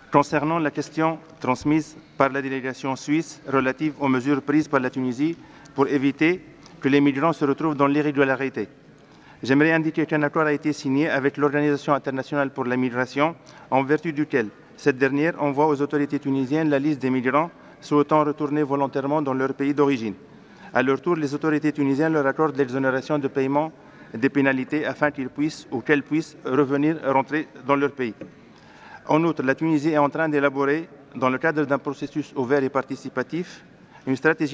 Concernant la question transmise par la délégation suisse relative aux mesures prises par la Tunisie pour éviter que les migrants se retrouvent dans l'irrégularité, j'aimerais indiquer qu'un accord a été signé avec l'Organisation internationale pour la migration, en vertu duquel cette dernière envoie aux autorités tunisiennes la liste des migrants souhaitant retourner volontairement dans leur pays d'origine. À leur tour, les autorités tunisiennes leur accordent l'exonération de paiement des pénalités afin qu'ils puissent ou qu'elles puissent rentrer dans leur pays. En outre, la Tunisie est en train d'élaborer, dans le cadre d'un processus ouvert et participatif, une stratégie